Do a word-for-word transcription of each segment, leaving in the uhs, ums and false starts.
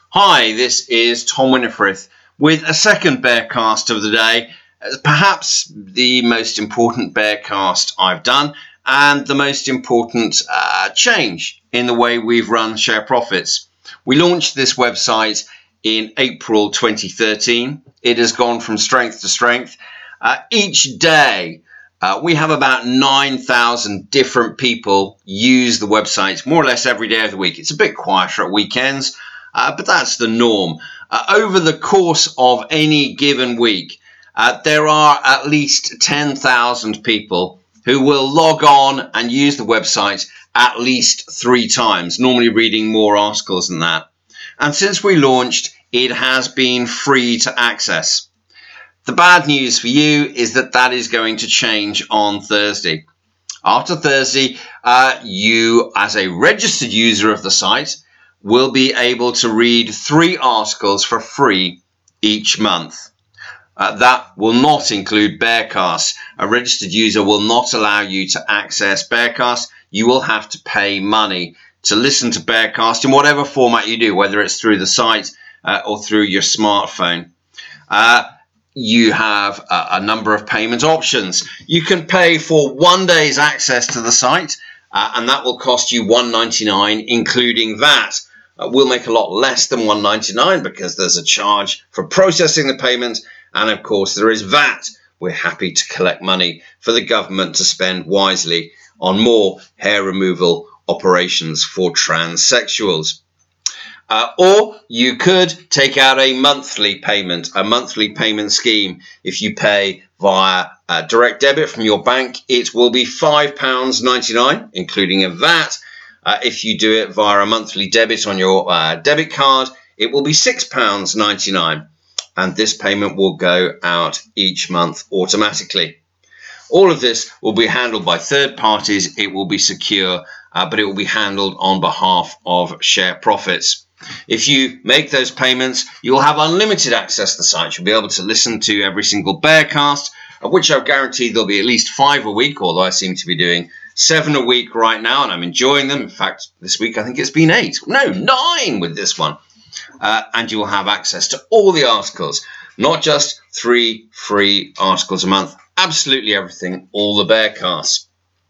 Hi, this is Tom Winifrith with a second Bearcast of the day, perhaps the most important Bearcast I've done and the most important uh, change in the way we've run Share Profits. We launched this website in April twenty thirteen. It has gone from strength to strength. Uh, each day uh, we have about nine thousand different people use the website more or less every day of the week. It's a bit quieter at weekends. Uh, but that's the norm. Uh, over the course of any given week, uh, there are at least ten thousand people who will log on and use the website at least three times, normally reading more articles than that. And since we launched, it has been free to access. The bad news for you is that that is going to change on Thursday. After Thursday, uh, you, as a registered user of the site, will be able to read three articles for free each month. Uh, that will not include Bearcast. A registered user will not allow you to access Bearcast. You will have to pay money to listen to Bearcast in whatever format you do, whether it's through the site uh, or through your smartphone. Uh, you have a, a number of payment options. You can pay for one day's access to the site, uh, and that will cost you one pound ninety-nine, including V A T. Uh, we'll make a lot less than one pound ninety-nine because there's a charge for processing the payment. And of course, there is V A T. We're happy to collect money for the government to spend wisely on more hair removal operations for transsexuals. Uh, or you could take out a monthly payment, a monthly payment scheme. If you pay via uh, direct debit from your bank, it will be five pounds ninety-nine, including a V A T. Uh, if you do it via a monthly debit on your uh, debit card, it will be six pounds ninety-nine, and this payment will go out each month automatically. All of this will be handled by third parties. It will be secure, uh, but it will be handled on behalf of Share Profits. If you make those payments, you'll have unlimited access to the site. You'll be able to listen to every single Bearcast, of which I've guaranteed there'll be at least five a week, although I seem to be doing seven a week right now, and I'm enjoying them. In fact, this week I think it's been eight. No, nine with this one. Uh, and you will have access to all the articles, not just three free articles a month. Absolutely everything, all the Bearcasts.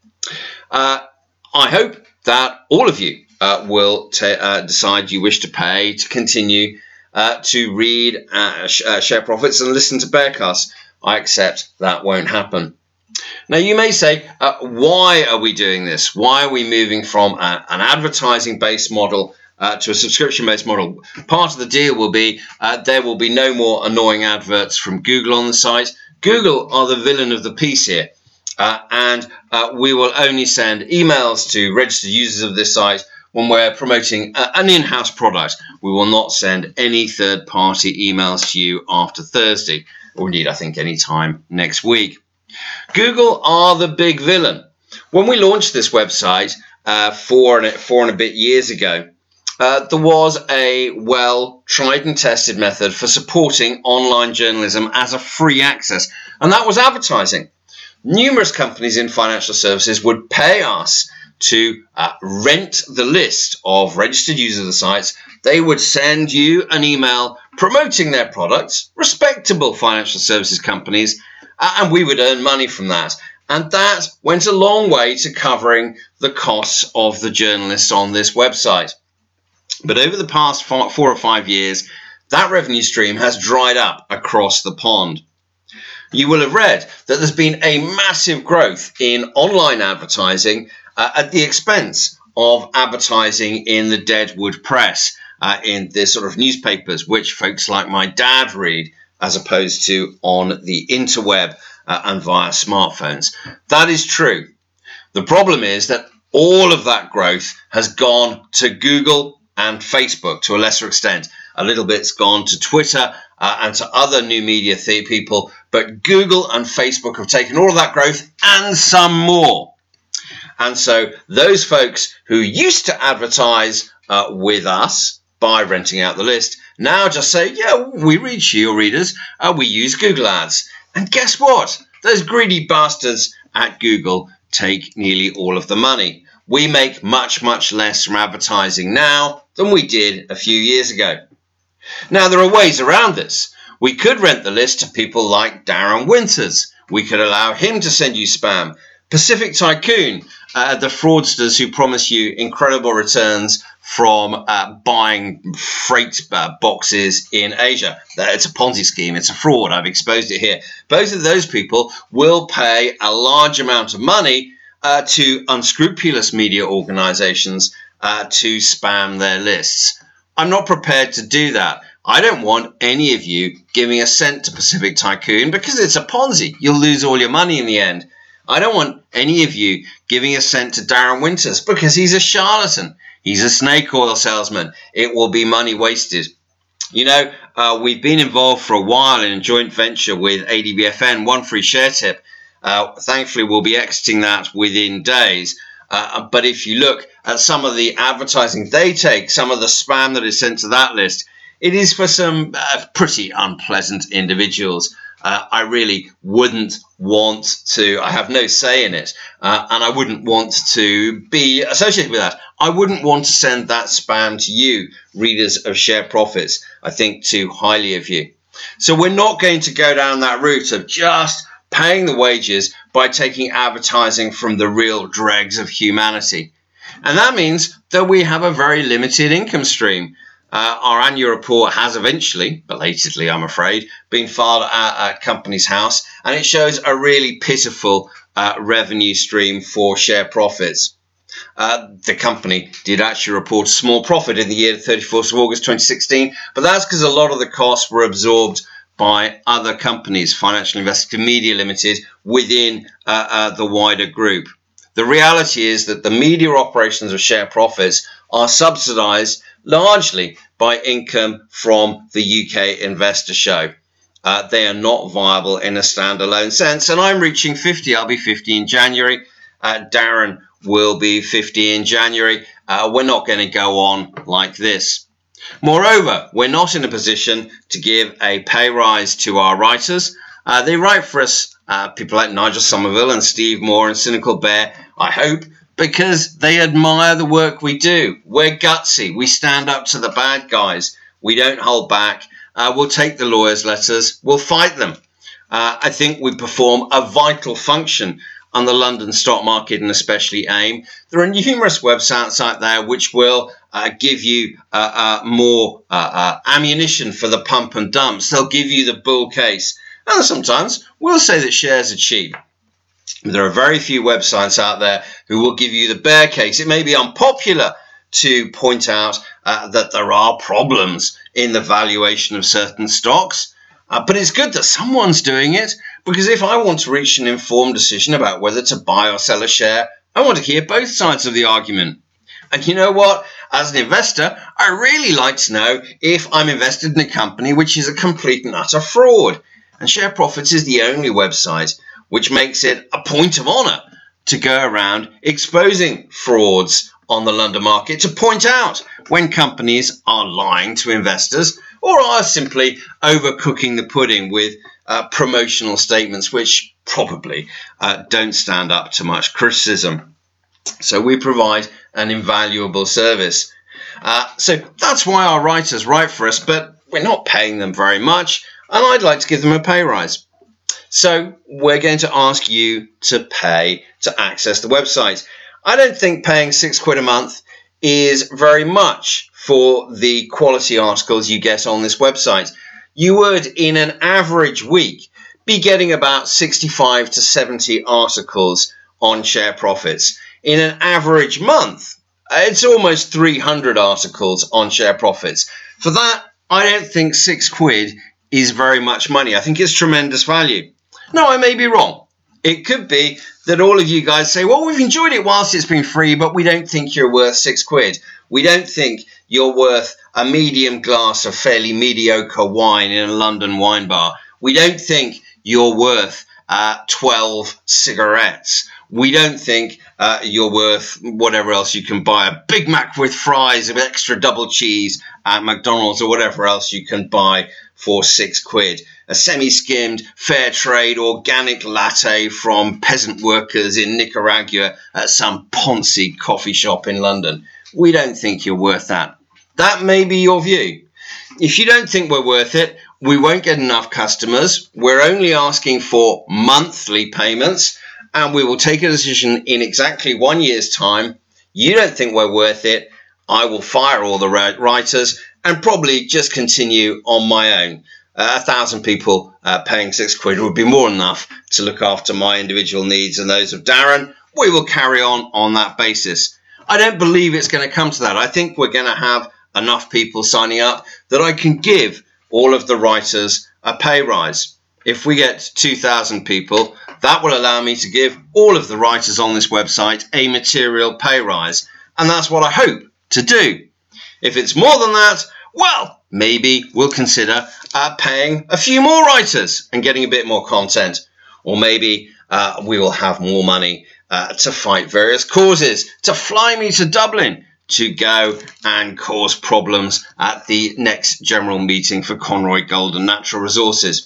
Uh, I hope that all of you uh, will t- uh, decide you wish to pay to continue uh, to read uh, sh- uh, Share Profits and listen to Bearcasts. I accept that won't happen. Now, you may say, uh, why are we doing this? Why are we moving from a, an advertising-based model uh, to a subscription-based model? Part of the deal will be uh, there will be no more annoying adverts from Google on the site. Google are the villain of the piece here, uh, and uh, we will only send emails to registered users of this site when we're promoting a, an in-house product. We will not send any third-party emails to you after Thursday, or indeed, I think, any time next week. Google are the big villain. When we launched this website uh, four, and, four and a bit years ago, uh, there was a well tried and tested method for supporting online journalism as a free access, and that was advertising. Numerous companies in financial services would pay us to uh, rent the list of registered users of the sites. They would send you an email promoting their products, respectable financial services companies, and we would earn money from that. And that went a long way to covering the costs of the journalists on this website. But over the past four or five years, that revenue stream has dried up across the pond. You will have read that there's been a massive growth in online advertising uh, at the expense of advertising in the deadwood press, uh, in the sort of newspapers, which folks like my dad read, as opposed to on the interweb uh, and via smartphones. That is true. The problem is that all of that growth has gone to Google and Facebook to a lesser extent. A little bit's gone to Twitter uh, and to other new media th- people, but Google and Facebook have taken all of that growth and some more. And so those folks who used to advertise uh, with us by renting out the list now just say, yeah, we reach your readers, uh, we use Google Ads. And guess what? Those greedy bastards at Google take nearly all of the money. We make much, much less from advertising now than we did a few years ago. Now, there are ways around this. We could rent the list to people like Darren Winters. We could allow him to send you spam. Pacific Tycoon, uh, the fraudsters who promise you incredible returns from uh, buying freight uh, boxes in Asia. It's a Ponzi scheme. It's a fraud. I've exposed it here. Both of those people will pay a large amount of money uh, to unscrupulous media organizations uh, to spam their lists. I'm not prepared to do that. I don't want any of you giving a cent to Pacific Tycoon because it's a Ponzi. You'll lose all your money in the end. I don't want any of you giving a cent to Darren Winters because he's a charlatan. He's a snake oil salesman. It will be money wasted. You know, uh, we've been involved for a while in a joint venture with A D B F N, One Free Share Tip. Uh, thankfully, we'll be exiting that within days. Uh, but if you look at some of the advertising they take, some of the spam that is sent to that list, it is for some uh, pretty unpleasant individuals. Uh, I really wouldn't want to, I have no say in it, uh, and I wouldn't want to be associated with that. I wouldn't want to send that spam to you, readers of Share Profits. I think too highly of you. So we're not going to go down that route of just paying the wages by taking advertising from the real dregs of humanity. And that means that we have a very limited income stream. Uh, our annual report has eventually, belatedly I'm afraid, been filed at, at Companies House, and it shows a really pitiful uh, revenue stream for Share Profits. Uh, the company did actually report a small profit in the year thirty-first of August twenty sixteen, but that's because a lot of the costs were absorbed by other companies, Financial Investigative Media Limited, within uh, uh, the wider group. The reality is that the media operations of Share Profits are subsidised largely by income from the U K Investor Show. Uh, they are not viable in a standalone sense. And I'm reaching fifty. I'll be fifty in January. Uh, Darren will be fifty in January. Uh, we're not going to go on like this. Moreover, we're not in a position to give a pay rise to our writers. Uh, they write for us, uh, people like Nigel Somerville and Steve Moore and Cynical Bear, I hope, because they admire the work we do. We're gutsy. We stand up to the bad guys. We don't hold back. Uh, we'll take the lawyers' letters. We'll fight them. Uh, I think we perform a vital function on the London stock market and especially AIM. There are numerous websites out there which will uh, give you uh, uh, more uh, uh, ammunition for the pump and dumps. They'll give you the bull case. And sometimes we'll say that shares are cheap. There are very few websites out there who will give you the bear case. It may be unpopular to point out uh, that there are problems in the valuation of certain stocks, uh, but it's good that someone's doing it, because if I want to reach an informed decision about whether to buy or sell a share, I want to hear both sides of the argument. And you know what? As an investor, I really like to know if I'm invested in a company which is a complete and utter fraud. And Share Profits is the only website which makes it a point of honour to go around exposing frauds on the London market, to point out when companies are lying to investors or are simply overcooking the pudding with uh, promotional statements which probably uh, don't stand up to much criticism. So we provide an invaluable service. Uh, so that's why our writers write for us, but we're not paying them very much, and I'd like to give them a pay rise. So we're going to ask you to pay to access the website. I don't think paying six quid a month is very much for the quality articles you get on this website. You would, in an average week, be getting about sixty-five to seventy articles on Share Profits. In an average month, it's almost three hundred articles on Share Profits. For that, I don't think six quid is very much money. I think it's tremendous value. No, I may be wrong. It could be that all of you guys say, well, we've enjoyed it whilst it's been free, but we don't think you're worth six quid. We don't think you're worth a medium glass of fairly mediocre wine in a London wine bar. We don't think you're worth uh, twelve cigarettes. We don't think uh, you're worth whatever else you can buy. A Big Mac with fries with extra double cheese at McDonald's or whatever else you can buy for six quid. A semi-skimmed, fair trade, organic latte from peasant workers in Nicaragua at some Ponzi coffee shop in London. We don't think you're worth that. That may be your view. if you don't think we're worth it, we won't get enough customers. We're only asking for monthly payments, and we will take a decision in exactly one year's time. You don't think we're worth it, I will fire all the writers and probably just continue on my own. Uh, a thousand people uh, paying six quid would be more than enough to look after my individual needs and those of Darren. We will carry on on that basis. I don't believe it's going to come to that. I think we're going to have enough people signing up that I can give all of the writers a pay rise. If we get two thousand people, that will allow me to give all of the writers on this website a material pay rise. And that's what I hope to do. If it's more than that, well, maybe we'll consider uh, paying a few more writers and getting a bit more content. Or maybe uh, we will have more money uh, to fight various causes, to fly me to Dublin, to go and cause problems at the next general meeting for Conroy Gold and Natural Resources.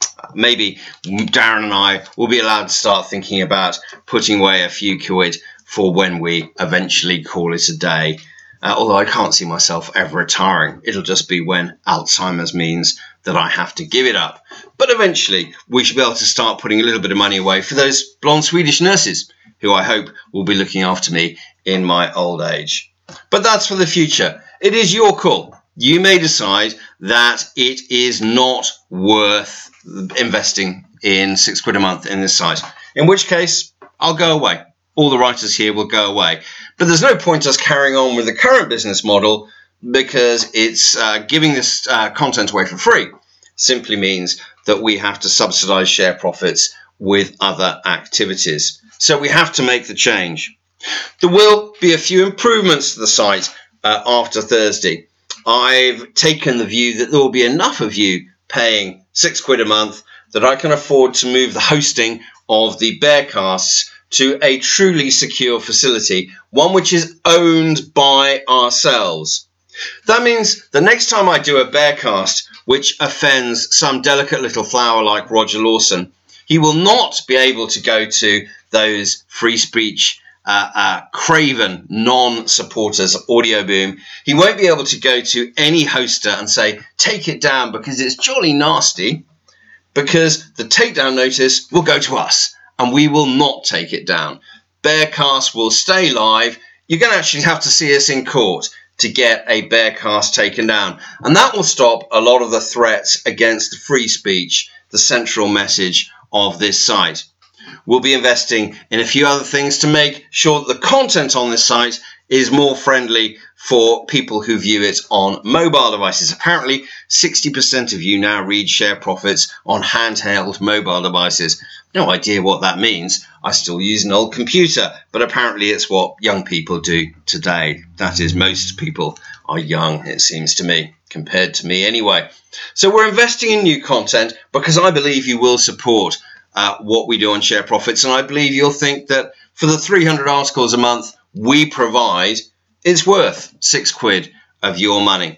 Maybe Darren and I will be allowed to start thinking about putting away a few quid for when we eventually call it a day. Uh, although I can't see myself ever retiring. It'll just be when Alzheimer's means that I have to give it up. But eventually we should be able to start putting a little bit of money away for those blonde Swedish nurses who I hope will be looking after me in my old age. But that's for the future. It is your call. You may decide that it is not worth investing in six quid a month in this site, in which case I'll go away. All the writers here will go away. But there's no point us carrying on with the current business model because it's uh, giving this uh, content away for free simply means that we have to subsidize share profits with other activities. So we have to make the change. There will be a few improvements to the site uh, after Thursday. I've taken the view that there will be enough of you paying six quid a month that I can afford to move the hosting of the Bearcasts to a truly secure facility, one which is owned by ourselves. That means the next time I do a Bearcast which offends some delicate little flower like Roger Lawson, he will not be able to go to those free speech uh, uh, craven non-supporters of Audioboom. He won't be able to go to any hoster and say, take it down because it's jolly nasty, because the takedown notice will go to us. And we will not take it down. Bearcast will stay live. You're going to actually have to see us in court to get a Bearcast taken down. And that will stop a lot of the threats against free speech, the central message of this site. We'll be investing in a few other things to make sure that the content on this site is more friendly for people who view it on mobile devices. Apparently, sixty percent of you now read share profits on handheld mobile devices. No idea what that means. I still use an old computer, but apparently it's what young people do today. That is, most people are young, it seems to me, compared to me anyway. So we're investing in new content because I believe you will support uh, what we do on share profits, and I believe you'll think that for the three hundred articles a month we provide, it's worth six quid of your money.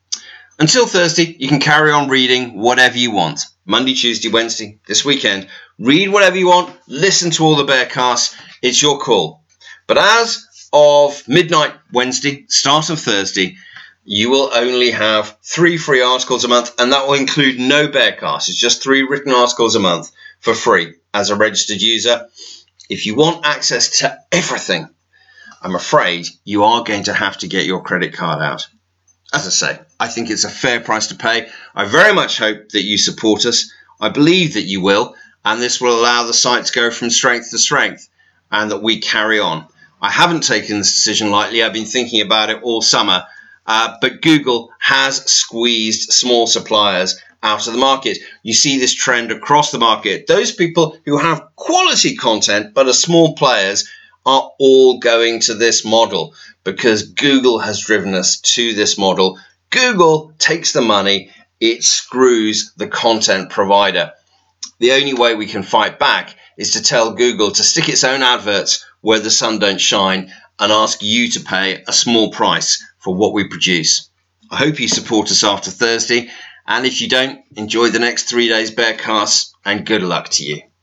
Until Thursday, you can carry on reading whatever you want. Monday, Tuesday, Wednesday, this weekend. Read whatever you want. Listen to all the Bearcasts. It's your call. But as of midnight Wednesday, start of Thursday, you will only have three free articles a month, and that will include no Bearcasts. It's just three written articles a month for free as a registered user. If you want access to everything, I'm afraid you are going to have to get your credit card out. As I say, I think it's a fair price to pay. I very much hope that you support us. I believe that you will, and this will allow the site to go from strength to strength and that we carry on. I haven't taken this decision lightly. I've been thinking about it all summer, uh, but Google has squeezed small suppliers out of the market. You see this trend across the market. Those people who have quality content but are small players are all going to this model because Google has driven us to this model. Google takes the money, it screws the content provider. The only way we can fight back is to tell Google to stick its own adverts where the sun don't shine and ask you to pay a small price for what we produce. I hope you support us after Thursday, and if you don't, enjoy the next three days Bearcasts and good luck to you.